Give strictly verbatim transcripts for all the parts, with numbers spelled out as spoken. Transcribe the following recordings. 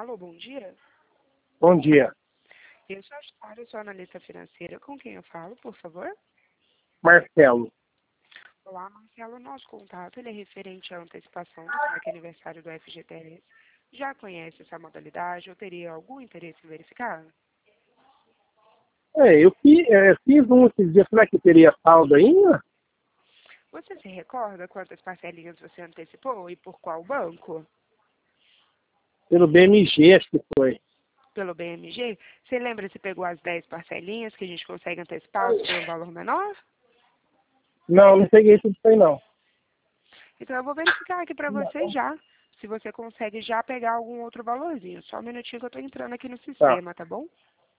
Alô, bom dia. Bom dia. Eu sou a História, eu sou analista financeira. Com quem eu falo, por favor? Marcelo. Olá, Marcelo. Nosso contato ele é referente à antecipação do saque aniversário do F G T S. Já conhece essa modalidade ou teria algum interesse em verificar? É, eu fiz, é, fiz um esses dias, será que teria saldo ainda? Você se recorda quantas parcelinhas você antecipou e por qual banco? Pelo B M G, acho que foi. Pelo B M G? Você lembra se pegou as dez parcelinhas que a gente consegue antecipar se for um valor menor? Não, não peguei tudo isso aí, não. Então eu vou verificar aqui para você já, se você consegue já pegar algum outro valorzinho. Só um minutinho que eu estou entrando aqui no Tá, sistema, tá bom?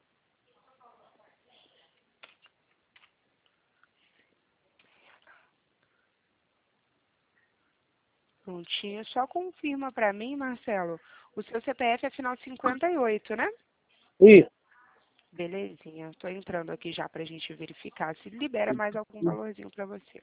Prontinho. Só confirma para mim, Marcelo. O seu C P F é final cinquenta e oito, né? isso. Belezinha. Estou entrando aqui já para a gente verificar se libera mais algum valorzinho para você.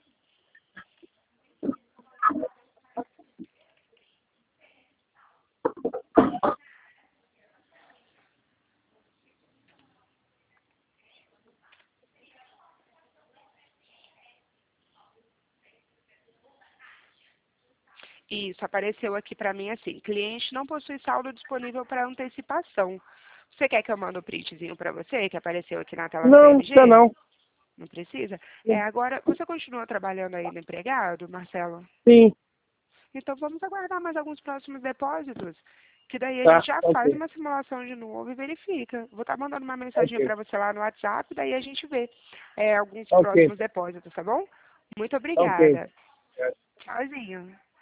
Isso, apareceu aqui para mim assim, cliente não possui saldo disponível para antecipação. Você quer que eu mande o printzinho para você, que apareceu aqui na tela do Não, não precisa B M G? não. Não precisa? É, agora, você continua trabalhando aí no empregado, Marcelo? Sim, Então vamos aguardar mais alguns próximos depósitos, que daí a gente tá, já faz ok. uma simulação de novo e verifica. Vou estar mandando uma mensagem Ok, para você lá no WhatsApp, daí a gente vê é, alguns ok, próximos depósitos, tá bom? Muito ok. obrigada. Tchauzinho.